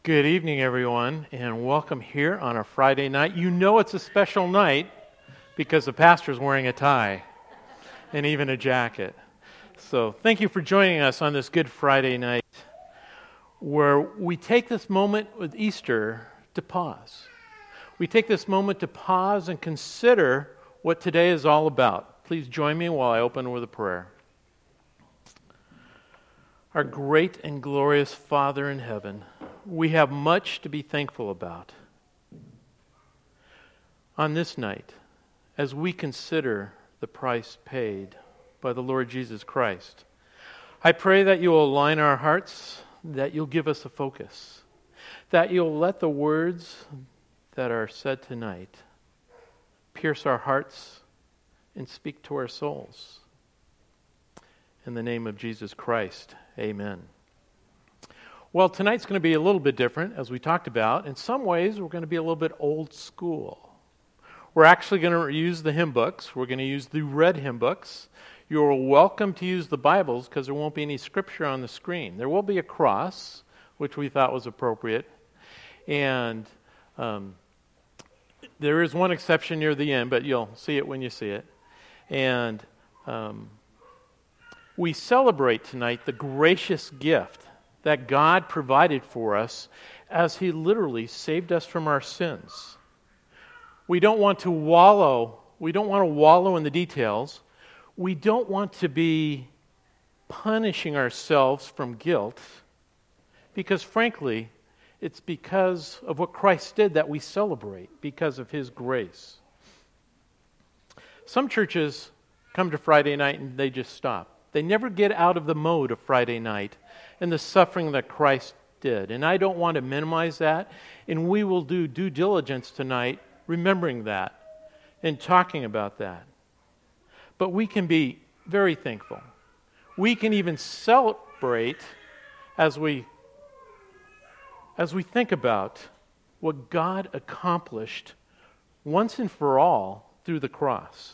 Good evening, everyone, and welcome here on a Friday night. You know it's a special night because the pastor's wearing a tie and even a jacket. So thank you for joining us on this Good Friday night where we take this moment with Easter to pause. We take this moment to pause and consider what today is all about. Please join me while I open with a prayer. Our great and glorious Father in heaven, we have much to be thankful about. On this night, as we consider the price paid by the Lord Jesus Christ, I pray that you will align our hearts, that you'll give us a focus, that you'll let the words that are said tonight pierce our hearts and speak to our souls. In the name of Jesus Christ, amen. Well, tonight's going to be a little bit different, as we talked about. In some ways, we're going to be a little bit old school. We're actually going to use the hymn books. We're going to use the red hymn books. You're welcome to use the Bibles because there won't be any scripture on the screen. There will be a cross, which we thought was appropriate. And there is one exception near the end, but you'll see it when you see it. And we celebrate tonight the gracious gift that God provided for us as He literally saved us from our sins. We don't want to wallow in the details. We don't want to be punishing ourselves from guilt because frankly, it's because of what Christ did that we celebrate, because of His grace. Some churches come to Friday night and they just stop. They never get out of the mode of Friday night and the suffering that Christ did. And I don't want to minimize that. And we will do due diligence tonight, remembering that and talking about that. But we can be very thankful. We can even celebrate as we think about what God accomplished once and for all through the cross.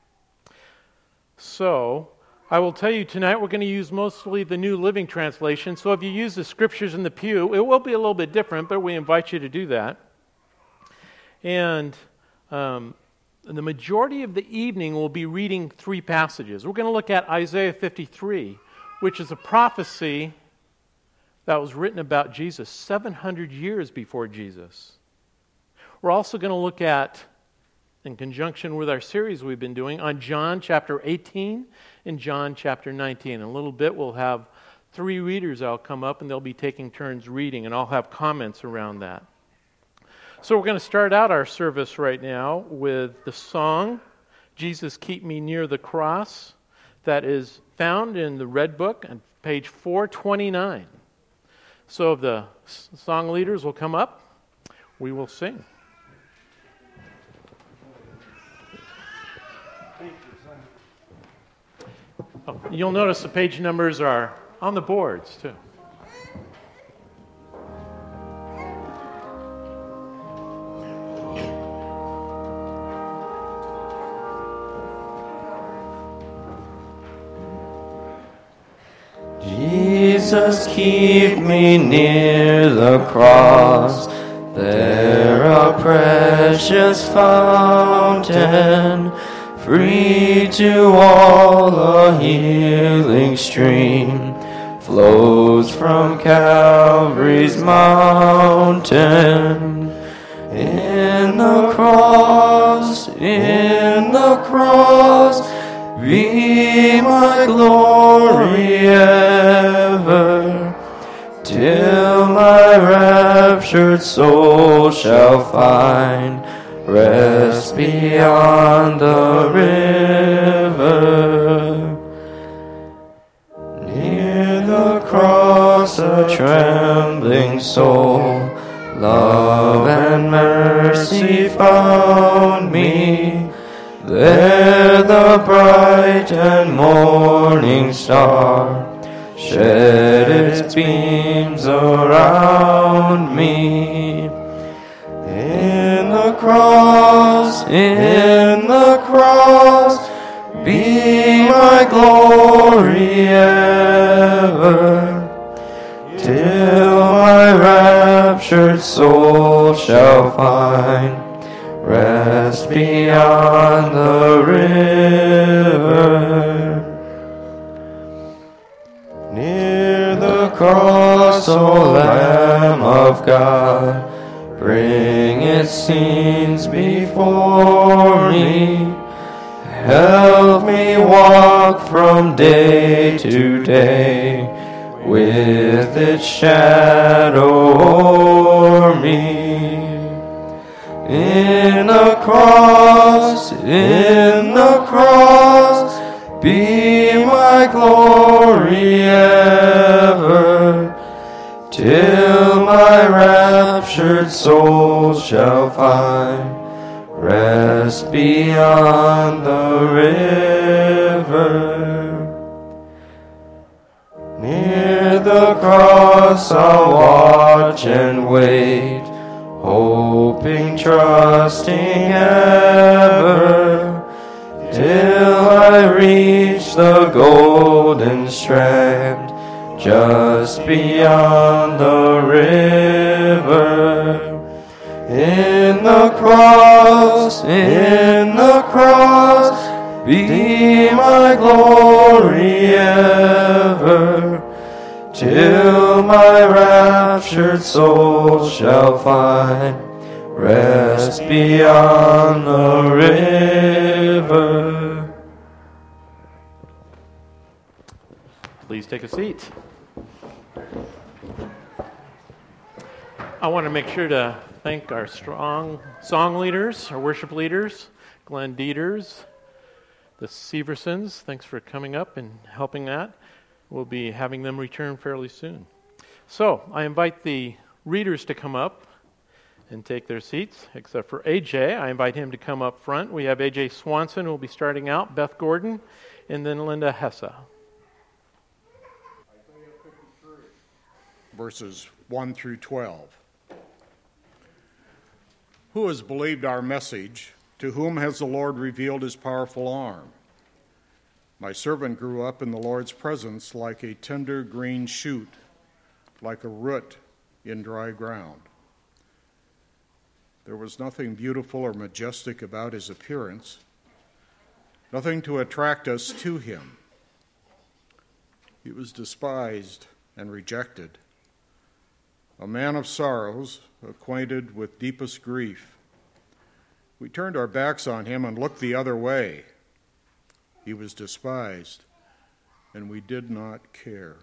So, I will tell you tonight we're going to use mostly the New Living Translation. So if you use the scriptures in the pew, it will be a little bit different, but we invite you to do that. And the majority of the evening we'll be reading three passages. We're going to look at Isaiah 53, which is a prophecy that was written about Jesus 700 years before Jesus. We're also going to look at, in conjunction with our series we've been doing, on John chapter 18 and John chapter 19. In a little bit we'll have three readers that'll come up and they'll be taking turns reading, and I'll have comments around that. So we're going to start out our service right now with the song, Jesus Keep Me Near the Cross, that is found in the Red Book on page 429. So if the song leaders will come up, we will sing. Oh, you'll notice the page numbers are on the boards, too. Jesus, keep me near the cross, there a precious fountain, free to all a healing stream, flows from Calvary's mountain. In the cross, be my glory ever, till my raptured soul shall find rest beyond the river. Near the cross a trembling soul, love and mercy found me. There the bright and morning star shed its beams around me. In the cross, be my glory ever, till my rapture raptured soul shall find rest beyond the river. Near the cross, O Lamb of God, bring its scenes before me. Help me walk from day to day with its shadow o'er me. In the cross, be my glory ever, till my raptured soul shall find rest beyond the river. Near the cross I'll watch and wait, hoping, trusting ever, till I reach the golden strand just beyond the river. In the cross, be my glory ever, till my raptured soul shall find rest beyond the river. Please take a seat. I want to make sure to thank our strong song leaders, our worship leaders, Glenn Dieters, the Seversons. Thanks for coming up and helping that. We'll be having them return fairly soon. So I invite the readers to come up and take their seats, except for AJ. I invite him to come up front. We have AJ Swanson who will be starting out, Beth Gordon, and then Linda Hessa. Isaiah 53, verses 1 through 12. Who has believed our message? To whom has the Lord revealed his powerful arm? My servant grew up in the Lord's presence like a tender green shoot, like a root in dry ground. There was nothing beautiful or majestic about his appearance, nothing to attract us to him. He was despised and rejected, a man of sorrows, acquainted with deepest grief. We turned our backs on him and looked the other way. He was despised, and we did not care.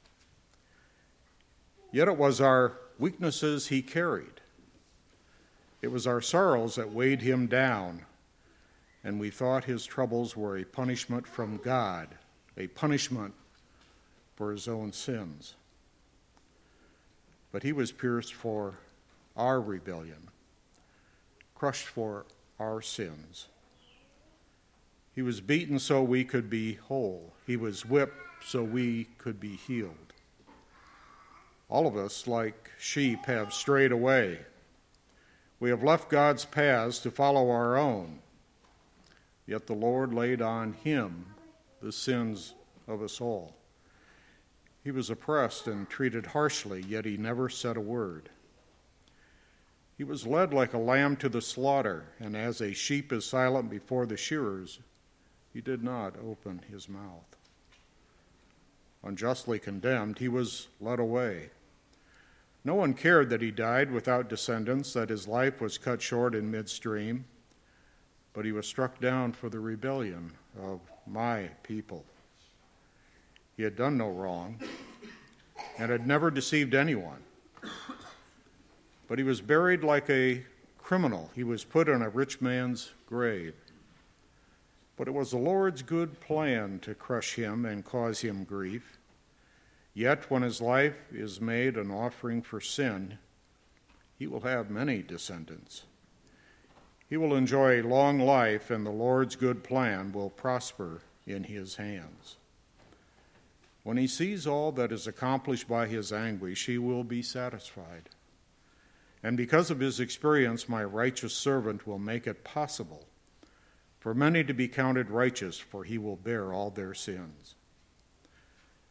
Yet it was our weaknesses he carried. It was our sorrows that weighed him down, and we thought his troubles were a punishment from God, a punishment for his own sins. But he was pierced for our rebellion, crushed for our sins. He was beaten so we could be whole. He was whipped so we could be healed. All of us, like sheep, have strayed away. We have left God's paths to follow our own. Yet the Lord laid on him the sins of us all. He was oppressed and treated harshly, yet he never said a word. He was led like a lamb to the slaughter, and as a sheep is silent before the shearers, he did not open his mouth. Unjustly condemned, he was led away. No one cared that he died without descendants, that his life was cut short in midstream, but he was struck down for the rebellion of my people. He had done no wrong and had never deceived anyone. But he was buried like a criminal. He was put in a rich man's grave. But it was the Lord's good plan to crush him and cause him grief. Yet when his life is made an offering for sin, he will have many descendants. He will enjoy a long life, and the Lord's good plan will prosper in his hands. When he sees all that is accomplished by his anguish, he will be satisfied. And because of his experience, my righteous servant will make it possible for many to be counted righteous, for he will bear all their sins.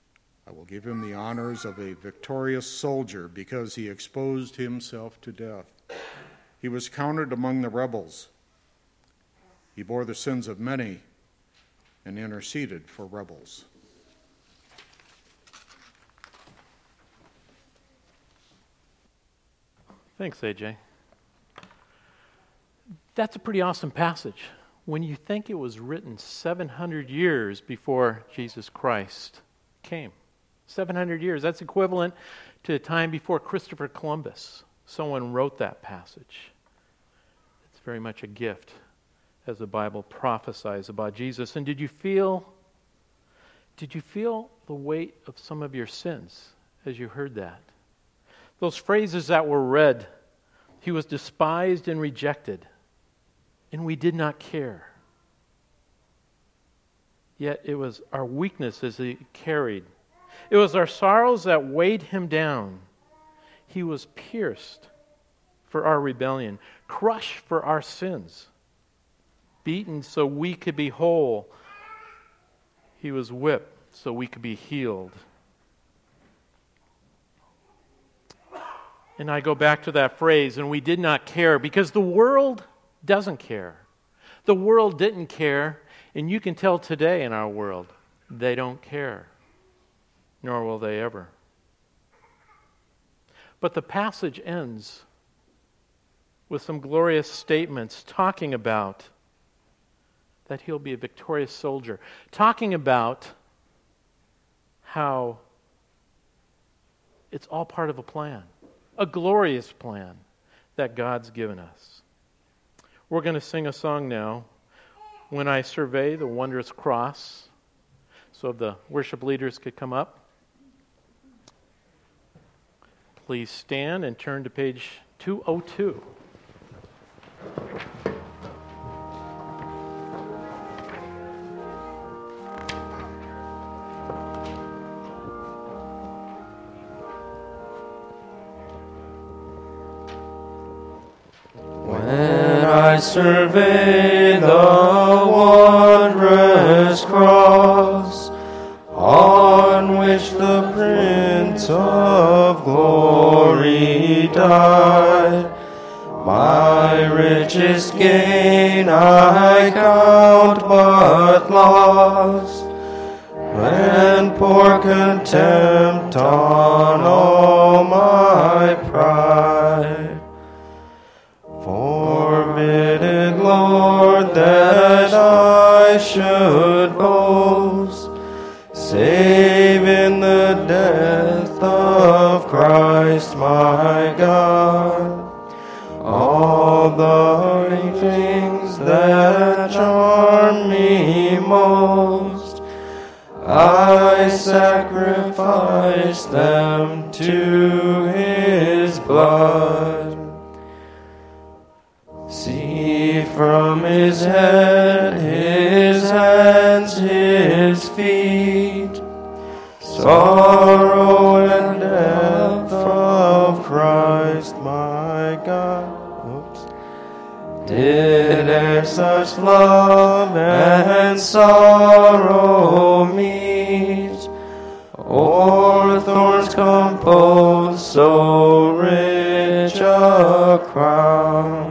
I will give him the honors of a victorious soldier because he exposed himself to death. He was counted among the rebels. He bore the sins of many and interceded for rebels. Thanks, AJ. That's a pretty awesome passage when you think it was written 700 years before Jesus Christ came. 700 years. That's equivalent to the time before Christopher Columbus. Someone wrote that passage. It's very much a gift as the Bible prophesies about Jesus. And did you feel the weight of some of your sins as you heard that? Those phrases that were read, he was despised and rejected, and we did not care. Yet it was our weaknesses he carried. It was our sorrows that weighed him down. He was pierced for our rebellion, crushed for our sins, beaten so we could be whole. He was whipped so we could be healed. And I go back to that phrase, and we did not care, because the world doesn't care. The world didn't care, and you can tell today in our world, they don't care, nor will they ever. But the passage ends with some glorious statements talking about that he'll be a victorious soldier, talking about how it's all part of a plan, a glorious plan that God's given us. We're going to sing a song now, When I Survey the Wondrous Cross. So if the worship leaders could come up. Please stand and turn to page 202. When I survey the wondrous cross, on which the Prince of Glory died, my richest gain I count but loss, and pour contempt on all my pride. Forbidden, Lord, that I should boast, save in the death of Christ my God. All the things that charm me most, I sacrifice them to his blood. See from his head, his hands, his feet, sorrow and death of Christ my God. Did e'er such love and sorrow meet, or thorns compose so rich a crown?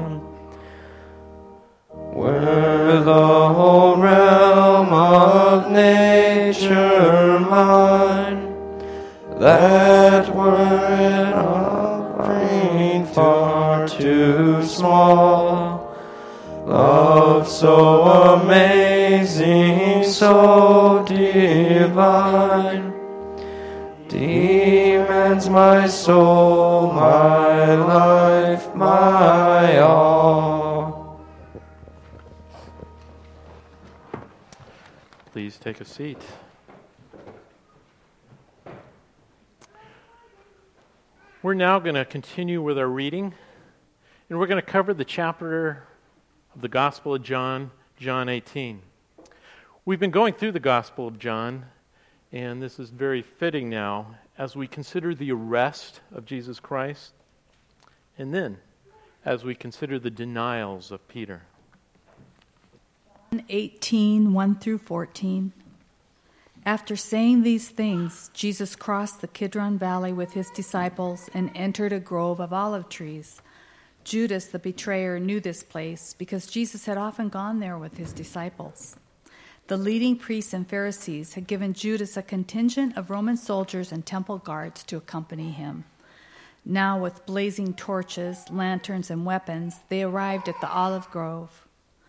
Were the whole realm of nature mine, that were an offering far too small. Love so amazing, so divine, demands my soul, my life, my all. Please take a seat. We're now going to continue with our reading, and we're going to cover the chapter of the Gospel of John, John 18. We've been going through the Gospel of John, and this is very fitting now as we consider the arrest of Jesus Christ, and then as we consider the denials of Peter. 18, 1 through 14. After saying these things, Jesus crossed the Kidron Valley with his disciples and entered a grove of olive trees. Judas, the betrayer, knew this place because Jesus had often gone there with his disciples. The leading priests and Pharisees had given Judas a contingent of Roman soldiers and temple guards to accompany him. Now, with blazing torches, lanterns, and weapons, they arrived at the olive grove.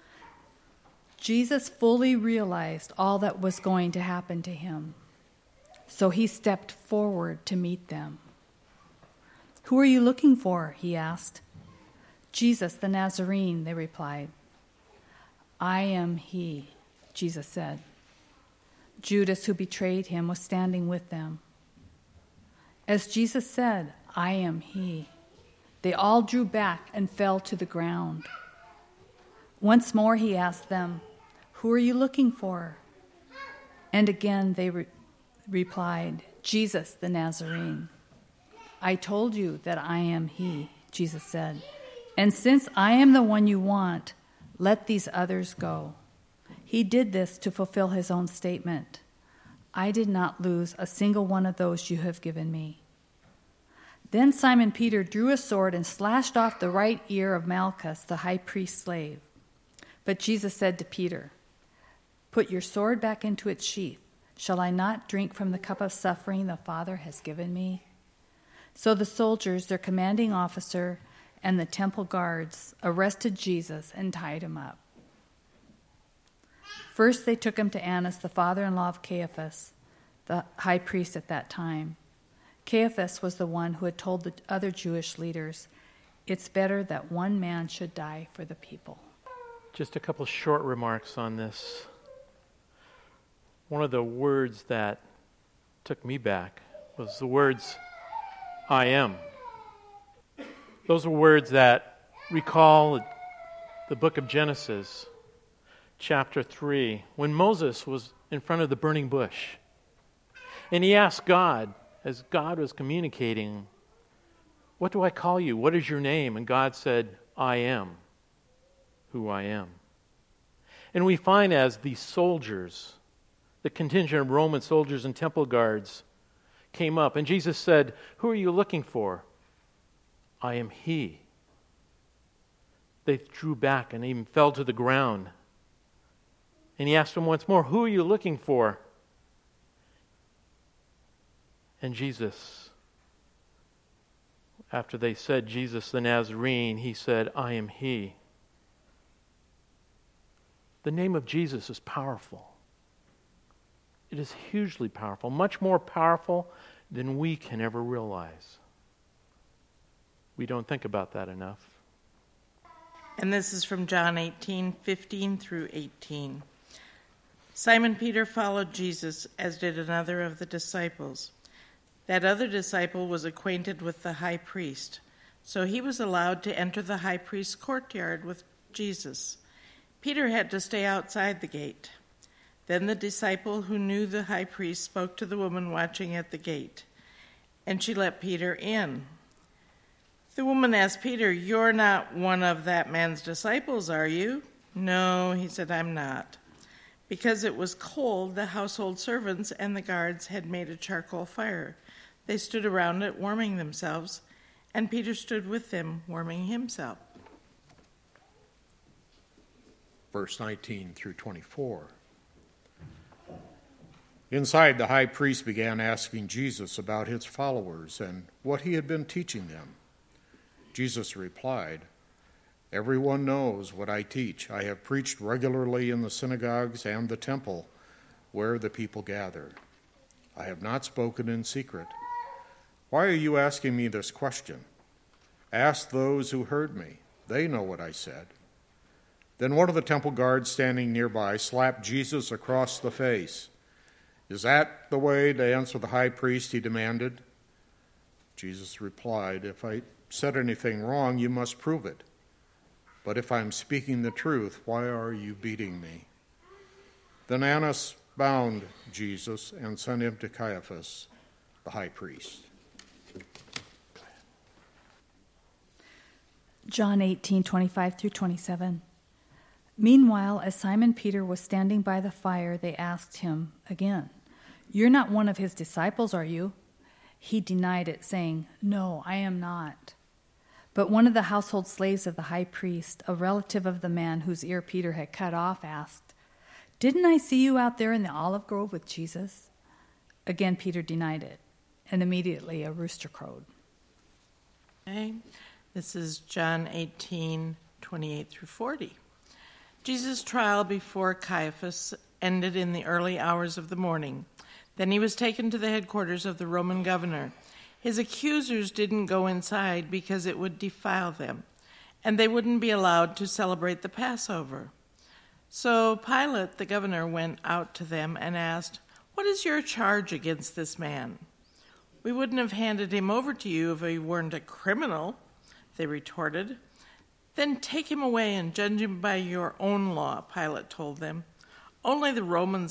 Jesus fully realized all that was going to happen to him, so he stepped forward to meet them. "Who are you looking for?" he asked. "Jesus the Nazarene," they replied. "I am he," Jesus said. Judas, who betrayed him, was standing with them. As Jesus said, "I am he," they all drew back and fell to the ground. Once more he asked them, "Who are you looking for?" And again they replied, "Jesus the Nazarene." "I told you that I am he," Jesus said. "And since I am the one you want, let these others go." He did this to fulfill his own statement. "I did not lose a single one of those you have given me." Then Simon Peter drew a sword and slashed off the right ear of Malchus, the high priest's slave. But Jesus said to Peter, "Put your sword back into its sheath. Shall I not drink from the cup of suffering the Father has given me?" So the soldiers, their commanding officer, and the temple guards arrested Jesus and tied him up. First they took him to Annas, the father-in-law of Caiaphas, the high priest at that time. Caiaphas was the one who had told the other Jewish leaders, "It's better that one man should die for the people." Just a couple short remarks on this. One of the words that took me back was the words, "I am." Those are words that recall the book of Genesis, chapter 3, when Moses was in front of the burning bush. And he asked God, as God was communicating, "What do I call you? What is your name?" And God said, "I am who I am." And we find as the soldiers, the contingent of Roman soldiers and temple guards came up, and Jesus said, "Who are you looking for?" "I am he." They drew back and even fell to the ground. And he asked them once more, "Who are you looking for?" And Jesus, after they said Jesus the Nazarene, he said, "I am he." The name of Jesus is powerful. It is hugely powerful, much more powerful than we can ever realize. We don't think about that enough. And this is from John 18:15 through 18. Simon Peter followed Jesus, as did another of the disciples. That other disciple was acquainted with the high priest, so he was allowed to enter the high priest's courtyard with Jesus. Peter had to stay outside the gate. Then the disciple who knew the high priest spoke to the woman watching at the gate, and she let Peter in. The woman asked Peter, "You're not one of that man's disciples, are you?" "No," he said, "I'm not." Because it was cold, the household servants and the guards had made a charcoal fire. They stood around it, warming themselves, and Peter stood with them, warming himself. Verse 19 through 24. Inside, the high priest began asking Jesus about his followers and what he had been teaching them. Jesus replied, "Everyone knows what I teach. I have preached regularly in the synagogues and the temple where the people gather. I have not spoken in secret. Why are you asking me this question? Ask those who heard me. They know what I said." Then one of the temple guards standing nearby slapped Jesus across the face. "Is that the way to answer the high priest?" he demanded. Jesus replied, "If I said anything wrong, you must prove it. But if I'm speaking the truth, why are you beating me?" Then Annas bound Jesus and sent him to Caiaphas, the high priest. John 18:25 through 27. Meanwhile, as Simon Peter was standing by the fire, they asked him again, "You're not one of his disciples, are you?" He denied it, saying, "No, I am not." But one of the household slaves of the high priest, a relative of the man whose ear Peter had cut off, asked, "Didn't I see you out there in the olive grove with Jesus?" Again, Peter denied it, and immediately a rooster crowed. Okay. This is John 18:28 through 40. Jesus' trial before Caiaphas ended in the early hours of the morning. Then he was taken to the headquarters of the Roman governor. His accusers didn't go inside because it would defile them, and they wouldn't be allowed to celebrate the Passover. So Pilate, the governor, went out to them and asked, "What is your charge against this man?" "We wouldn't have handed him over to you if he weren't a criminal," they retorted. "Then take him away and judge him by your own law," Pilate told them. "Only the Romans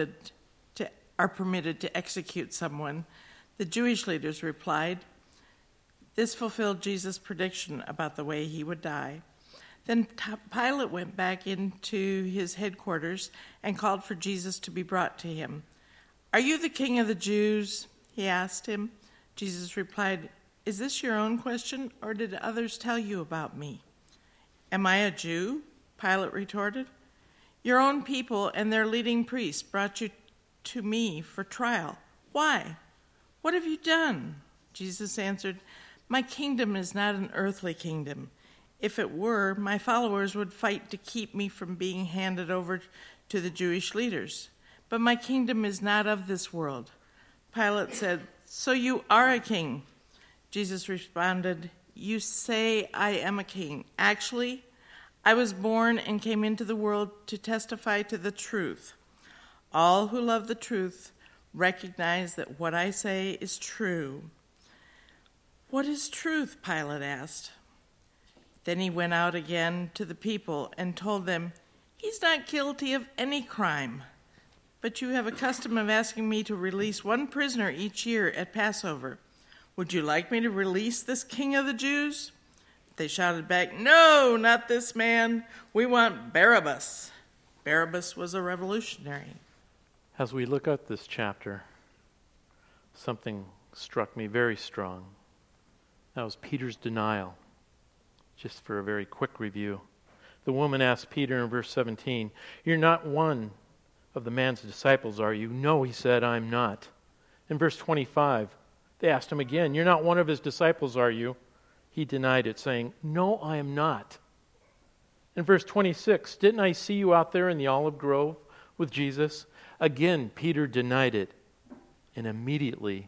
are permitted to execute someone." The Jewish leaders replied. This fulfilled Jesus' prediction about the way he would die. Then Pilate went back into his headquarters and called for Jesus to be brought to him. "Are you the king of the Jews?" he asked him. Jesus replied, "Is this your own question, or did others tell you about me?" "Am I a Jew?" Pilate retorted. "Your own people and their leading priests brought you to me for trial. Why? What have you done?" Jesus answered, "My kingdom is not an earthly kingdom. If it were, my followers would fight to keep me from being handed over to the Jewish leaders. But my kingdom is not of this world." Pilate said, "So you are a king?" Jesus responded, "You say I am a king. Actually, I was born and came into the world to testify to the truth. All who love the truth recognize that what I say is true." "What is truth?" Pilate asked. Then he went out again to the people and told them, "He's not guilty of any crime. But you have a custom of asking me to release one prisoner each year at Passover. Would you like me to release this king of the Jews?" They shouted back, "No, not this man. We want Barabbas." Barabbas was a revolutionary. As we look at this chapter, something struck me very strong. That was Peter's denial. Just for a very quick review. The woman asked Peter in verse 17, "You're not one of the man's disciples, are you?" "No," he said, "I'm not." In verse 25, they asked him again, "You're not one of his disciples, are you?" He denied it, saying, "No, I am not." In verse 26, "Didn't I see you out there in the olive grove with Jesus?" Again, Peter denied it, and immediately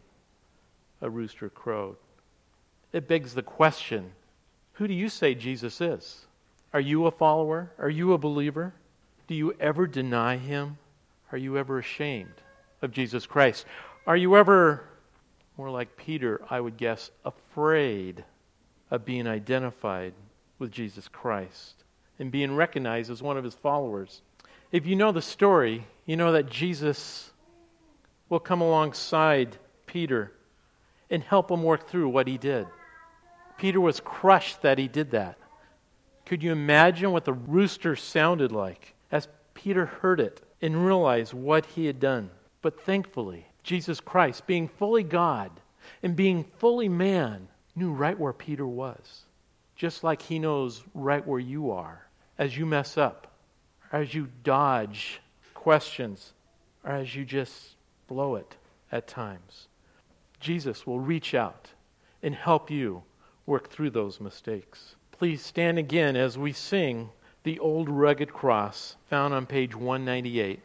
a rooster crowed. It begs the question, who do you say Jesus is? Are you a follower? Are you a believer? Do you ever deny him? Are you ever ashamed of Jesus Christ? Are you ever, more like Peter, I would guess, afraid of being identified with Jesus Christ and being recognized as one of his followers? If you know the story, you know that Jesus will come alongside Peter and help him work through what he did. Peter was crushed that he did that. Could you imagine what the rooster sounded like as Peter heard it and realized what he had done? But thankfully, Jesus Christ, being fully God and being fully man, knew right where Peter was. Just like he knows right where you are as you mess up, or as you dodge questions, or as you just blow it at times. Jesus will reach out and help you work through those mistakes. Please stand again as we sing the Old Rugged Cross, found on page 198.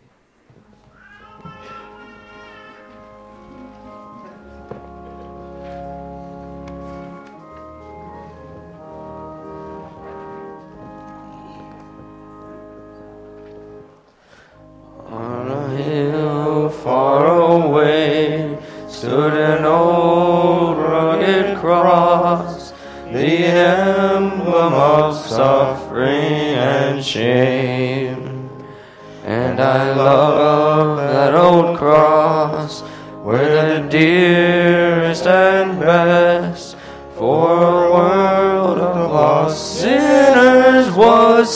On a hill far away stood an old rugged cross, the emblem of suffering and shame. And I love that old cross, where the dearest and best for a world of lost sinners was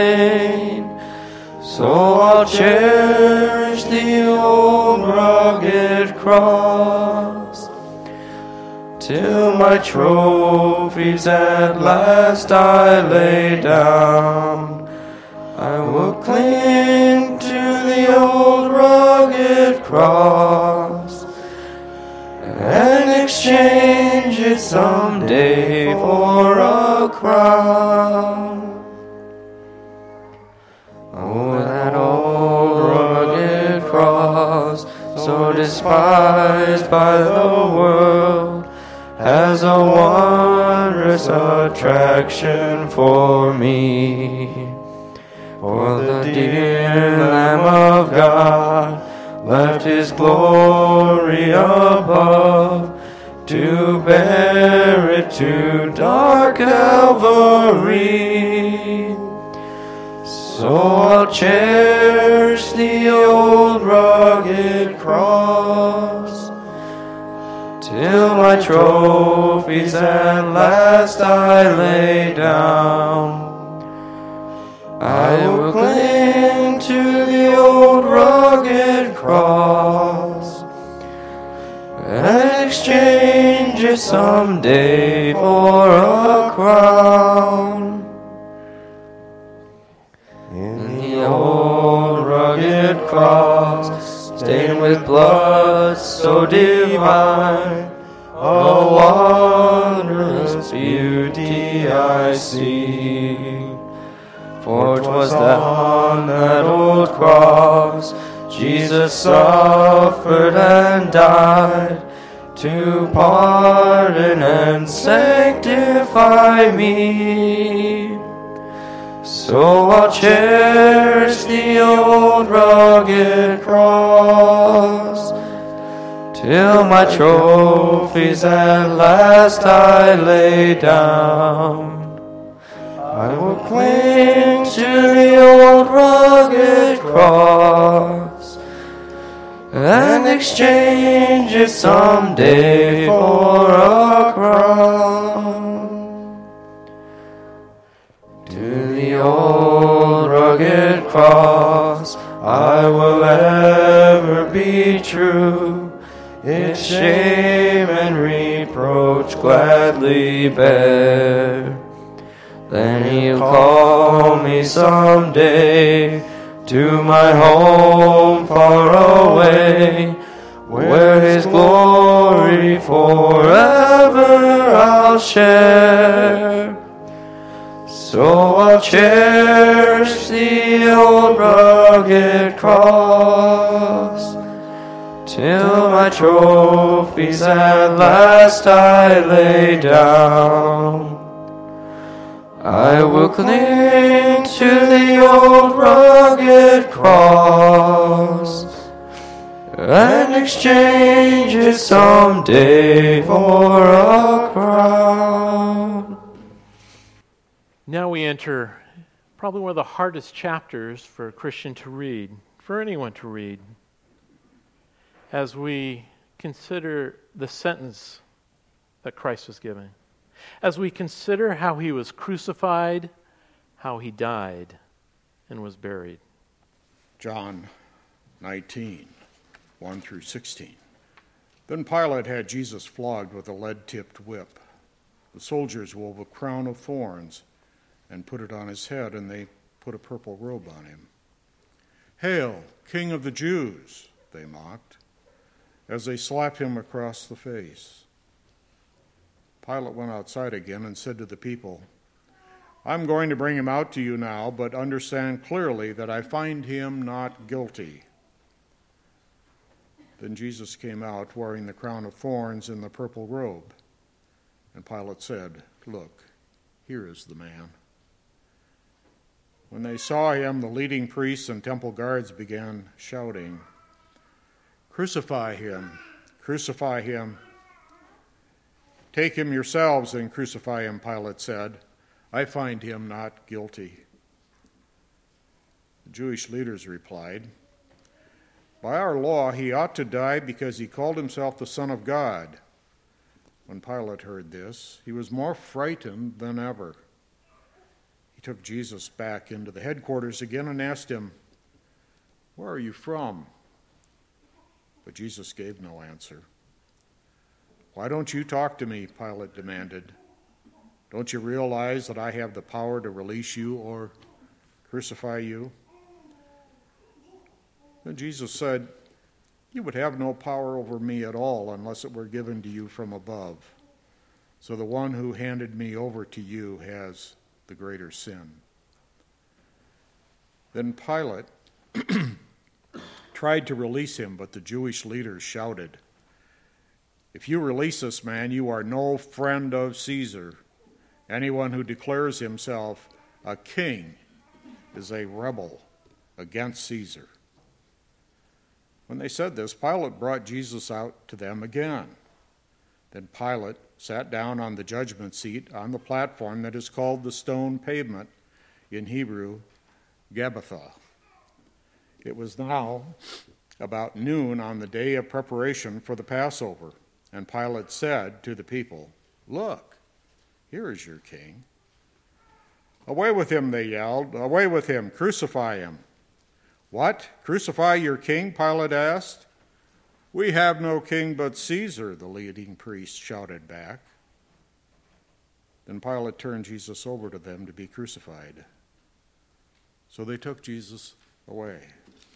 slain. So I'll cherish the old rugged cross. Till my trophies at last I lay down, I will cling to the old rugged cross and exchange it someday for a crown. Oh, that old rugged cross, so despised by the world, has a wondrous attraction for me. For the dear Lamb of God left his glory above to bear it to dark Calvary. So I'll cherish the old rugged cross till my trophies at last I lay down. I will cling to the old rugged cross and exchange it someday for a crown. In the old rugged cross, stained with blood so divine, a wondrous beauty I see. For 'twas that on that old cross Jesus suffered and died to pardon and sanctify me. So I'll cherish the old rugged cross till my trophies at last I lay down. I will cling to the old rugged cross and exchange it someday for a crown. To the old rugged cross I will ever be true, its shame and reproach gladly bear. Then he'll call me someday to my home far away, where his glory forever I'll share. So I'll cherish the old rugged cross till my trophies at last I lay down. I will cling to the old rugged cross and exchange it someday for a crown. Now we enter probably one of the hardest chapters for a Christian to read, for anyone to read, as we consider the sentence that Christ was given. As we consider how he was crucified, how he died, and was buried. John 19, 1 through 16. Then Pilate had Jesus flogged with a lead-tipped whip. The soldiers wove a crown of thorns and put it on his head, and they put a purple robe on him. "Hail, King of the Jews," they mocked, as they slapped him across the face. Pilate went outside again and said to the people, "I'm going to bring him out to you now, but understand clearly that I find him not guilty." Then Jesus came out wearing the crown of thorns and the purple robe. And Pilate said, "Look, here is the man." When they saw him, the leading priests and temple guards began shouting, "Crucify him! Crucify him!" "Take him yourselves and crucify him," Pilate said. "I find him not guilty." The Jewish leaders replied, "By our law he ought to die because he called himself the Son of God." When Pilate heard this, he was more frightened than ever. He took Jesus back into the headquarters again and asked him, "Where are you from?" But Jesus gave no answer. "Why don't you talk to me?" Pilate demanded. "Don't you realize that I have the power to release you or crucify you?" Then Jesus said, "You would have no power over me at all unless it were given to you from above. So the one who handed me over to you has the greater sin." Then Pilate tried to release him, but the Jewish leaders shouted, "If you release this man, you are no friend of Caesar. Anyone who declares himself a king is a rebel against Caesar." When they said this, Pilate brought Jesus out to them again. Then Pilate sat down on the judgment seat on the platform that is called the stone pavement, in Hebrew, Gabbatha. It was now about noon on the day of preparation for the Passover, and Pilate said to the people, "Look, here is your king." "Away with him," they yelled. "Away with him, crucify him." "What? Crucify your king?" Pilate asked. "We have no king but Caesar," the leading priests shouted back. Then Pilate turned Jesus over to them to be crucified. So they took Jesus away.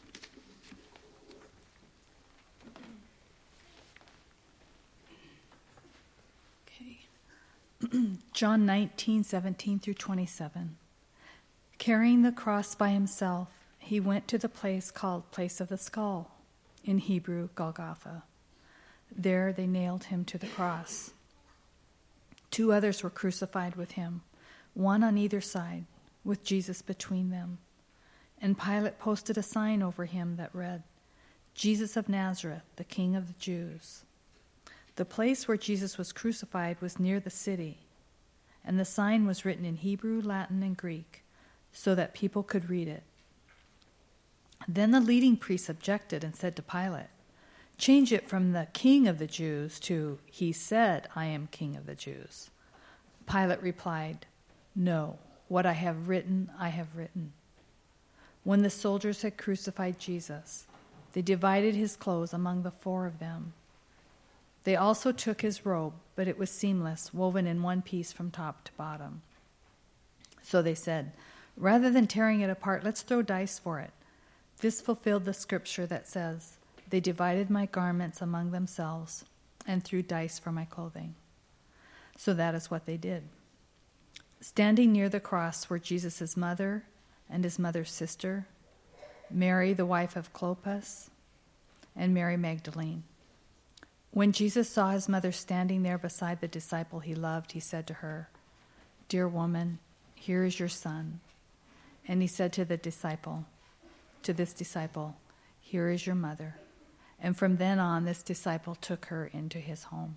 John 19:17-27. Carrying the cross by himself, he went to the place called Place of the Skull, in Hebrew, Golgotha. There they nailed him to the cross. 2 others were crucified with him, one on either side, with Jesus between them. And Pilate posted a sign over him that read, "Jesus of Nazareth, the King of the Jews." The place where Jesus was crucified was near the city, and the sign was written in Hebrew, Latin, and Greek, so that people could read it. Then the leading priests objected and said to Pilate, "Change it from the King of the Jews to, 'He said, I am King of the Jews.'" Pilate replied, "No, what I have written, I have written." When the soldiers had crucified Jesus, they divided his clothes among the 4 of them. They also took his robe, but it was seamless, woven in one piece from top to bottom. So they said, "Rather than tearing it apart, let's throw dice for it." This fulfilled the scripture that says, "They divided my garments among themselves and threw dice for my clothing." So that is what they did. Standing near the cross were Jesus' mother and his mother's sister, Mary, the wife of Clopas, and Mary Magdalene. When Jesus saw his mother standing there beside the disciple he loved, he said to her, "Dear woman, here is your son." And he said to this disciple, "Here is your mother." And from then on, this disciple took her into his home.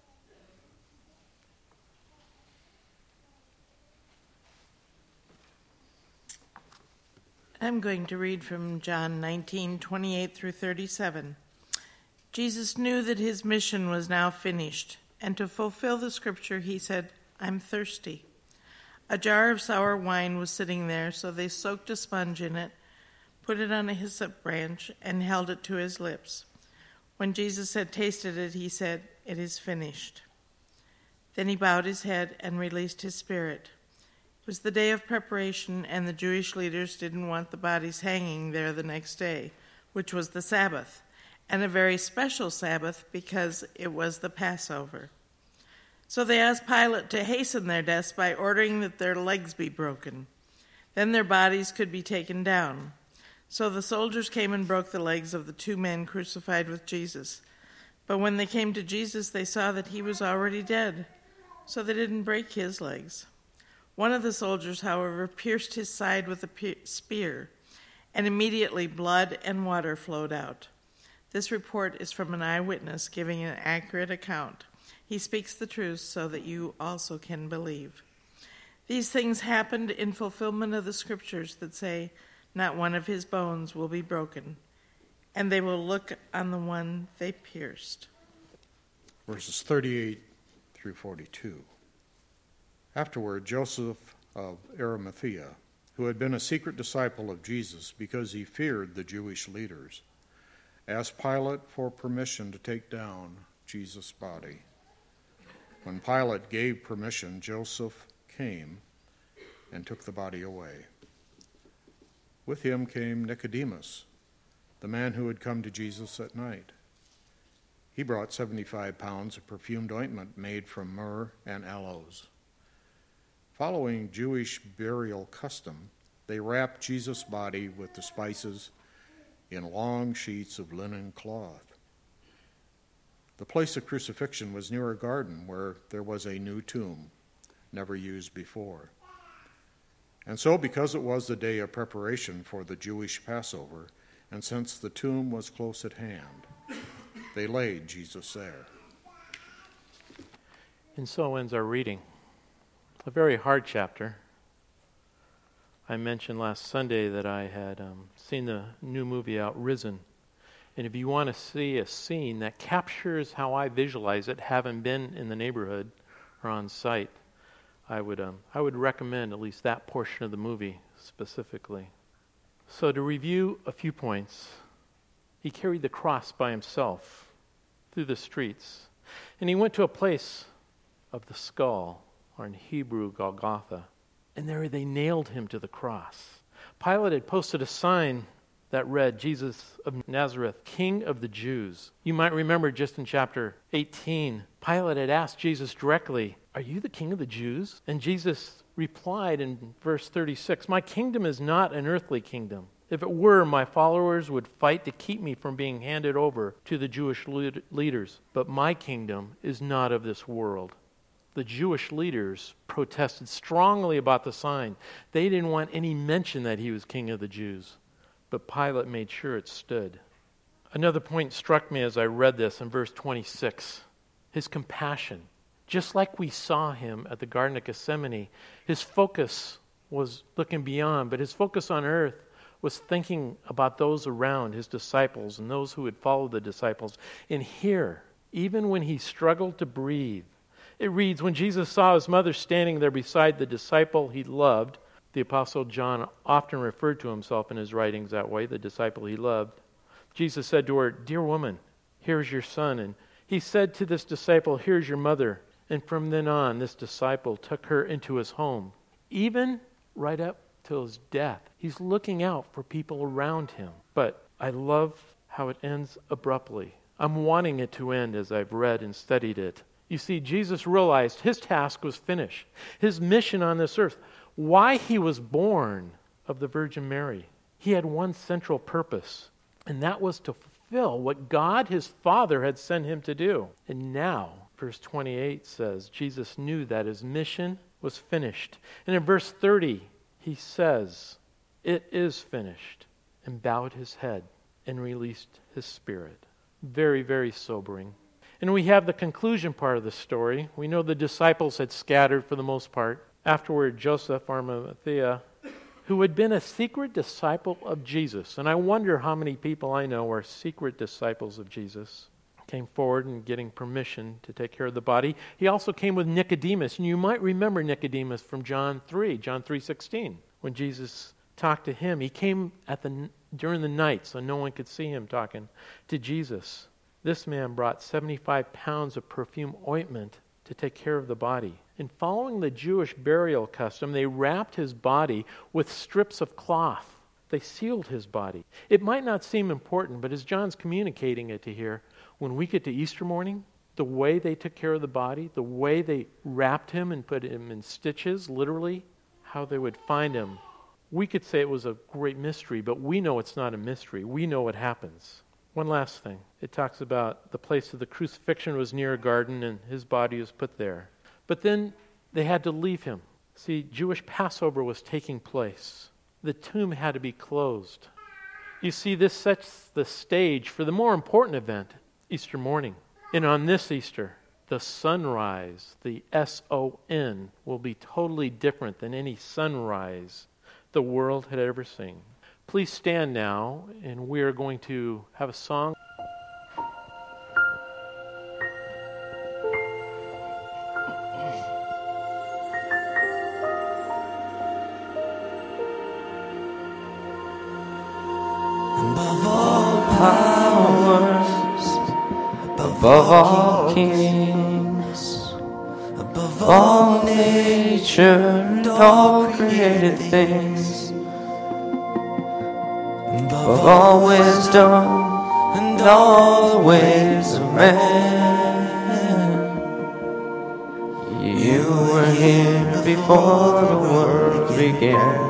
I'm going to read from John 19:28-37. Jesus knew that his mission was now finished, and to fulfill the scripture, he said, "I'm thirsty." A jar of sour wine was sitting there, so they soaked a sponge in it, put it on a hyssop branch, and held it to his lips. When Jesus had tasted it, he said, "It is finished." Then he bowed his head and released his spirit. It was the day of preparation, and the Jewish leaders didn't want the bodies hanging there the next day, which was the Sabbath, and a very special Sabbath because it was the Passover. So they asked Pilate to hasten their deaths by ordering that their legs be broken. Then their bodies could be taken down. So the soldiers came and broke the legs of the 2 men crucified with Jesus. But when they came to Jesus, they saw that he was already dead, so they didn't break his legs. One of the soldiers, however, pierced his side with a spear, and immediately blood and water flowed out. This report is from an eyewitness giving an accurate account. He speaks the truth so that you also can believe. These things happened in fulfillment of the scriptures that say, "Not one of his bones will be broken," and they will look on the one they pierced. Verses 38-42. Afterward, Joseph of Arimathea, who had been a secret disciple of Jesus because he feared the Jewish leaders, asked Pilate for permission to take down Jesus' body. When Pilate gave permission, Joseph came and took the body away. With him came Nicodemus, the man who had come to Jesus at night. He brought 75 pounds of perfumed ointment made from myrrh and aloes. Following Jewish burial custom, they wrapped Jesus' body with the spices in long sheets of linen cloth. The place of crucifixion was near a garden where there was a new tomb, never used before. And so, because it was the day of preparation for the Jewish Passover, and since the tomb was close at hand, they laid Jesus there. And so ends our reading. A very hard chapter. I mentioned last Sunday that I had seen the new movie out, Risen. And if you want to see a scene that captures how I visualize it, having been in the neighborhood or on site, I would recommend at least that portion of the movie specifically. So to review a few points, he carried the cross by himself through the streets, and he went to a place of the skull, or in Hebrew, Golgotha, and there they nailed him to the cross. Pilate had posted a sign that read, Jesus of Nazareth, King of the Jews. You might remember just in chapter 18, Pilate had asked Jesus directly, are you the King of the Jews? And Jesus replied in verse 36, my kingdom is not an earthly kingdom. If it were, my followers would fight to keep me from being handed over to the Jewish leaders. But my kingdom is not of this world. The Jewish leaders protested strongly about the sign. They didn't want any mention that he was King of the Jews. But Pilate made sure it stood. Another point struck me as I read this in verse 26. His compassion. Just like we saw him at the Garden of Gethsemane, his focus was looking beyond, but his focus on earth was thinking about those around, his disciples, and those who had followed the disciples. And here, even when he struggled to breathe, it reads, when Jesus saw his mother standing there beside the disciple he loved, the Apostle John often referred to himself in his writings that way, the disciple he loved. Jesus said to her, dear woman, here's your son. And he said to this disciple, here's your mother. And from then on, this disciple took her into his home. Even right up till his death, he's looking out for people around him. But I love how it ends abruptly. I'm wanting it to end as I've read and studied it. You see, Jesus realized his task was finished. His mission on this earth, why he was born of the Virgin Mary. He had one central purpose, and that was to fulfill what God, his Father, had sent him to do. And now, verse 28 says, Jesus knew that his mission was finished. And in verse 30, he says, it is finished, and bowed his head and released his spirit. Very, very sobering. And we have the conclusion part of the story. We know the disciples had scattered for the most part. Afterward, Joseph, Arimathea, who had been a secret disciple of Jesus, and I wonder how many people I know are secret disciples of Jesus, came forward and getting permission to take care of the body. He also came with Nicodemus, and you might remember Nicodemus from John 3:16, when Jesus talked to him. He came during the night, so no one could see him talking to Jesus. This man brought 75 pounds of perfume ointment to take care of the body. And following the Jewish burial custom, they wrapped his body with strips of cloth. They sealed his body. It might not seem important, but as John's communicating it to here, when we get to Easter morning, the way they took care of the body, the way they wrapped him and put him in stitches, literally, how they would find him, we could say it was a great mystery, but we know it's not a mystery. We know what happens. One last thing. It talks about the place of the crucifixion was near a garden and his body was put there. But then they had to leave him. See, Jewish Passover was taking place. The tomb had to be closed. You see, this sets the stage for the more important event, Easter morning. And on this Easter, the sunrise, the S-O-N, will be totally different than any sunrise the world had ever seen. Please stand now, and we are going to have a song. Above all power above all kings, above all nature and all created things, above all wisdom and all the ways of man. You were here before the world began.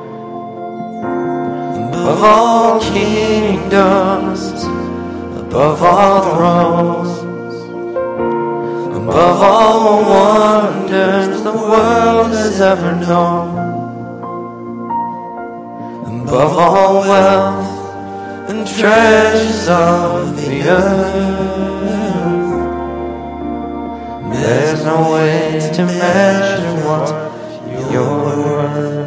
Above all kingdoms, above all thrones, above all wonders the world has ever known, above all wealth and treasures of the earth, there's no way to measure what you're worth.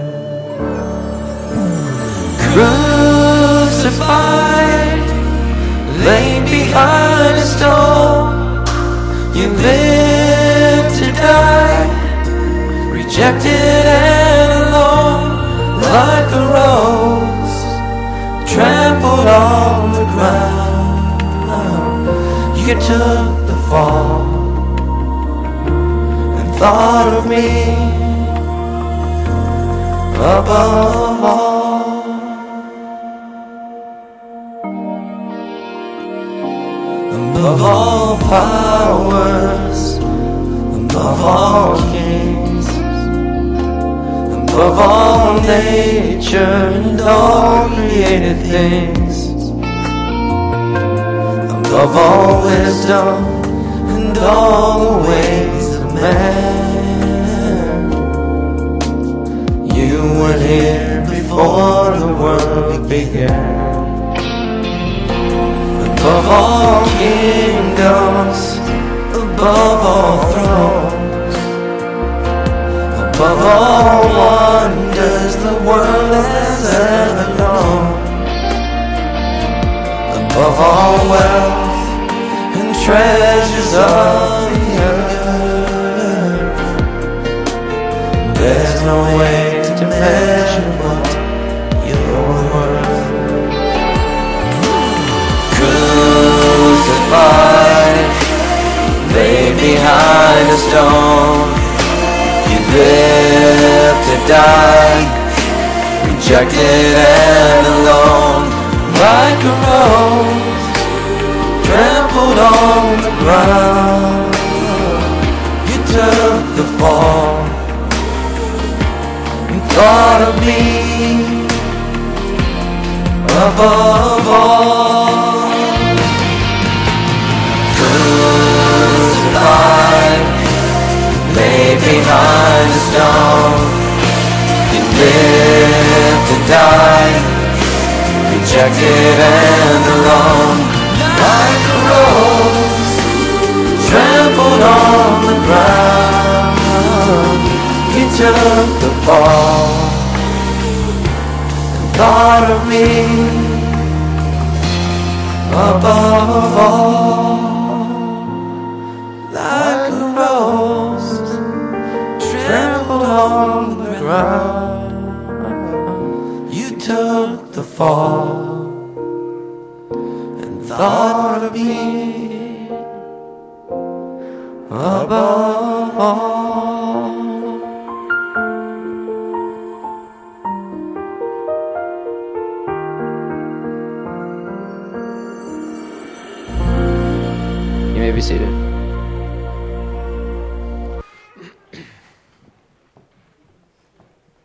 Crucified, laid behind a stone, you lived to die, rejected and alone, like a rose trampled on the ground. You took the fall and thought of me above all. Above all powers, above all kings, above all nature and all created things, above all wisdom and all the ways of man. You were here before the world began. Above all kingdoms, above all thrones, above all wonders the world has ever known, above all wealth and treasures of the earth, there's no way to measure what you're worth. Crucified, laid behind a stone, you lived to die, rejected and alone, like a rose trampled on the ground. You took the fall and thought of me above all. Crucified, laid behind a stone, you lived to die, rejected and alone, like a rose trampled on the ground. You took the fall and thought of me above all. Like a rose trampled on the ground, you took the fall and thought of me above all.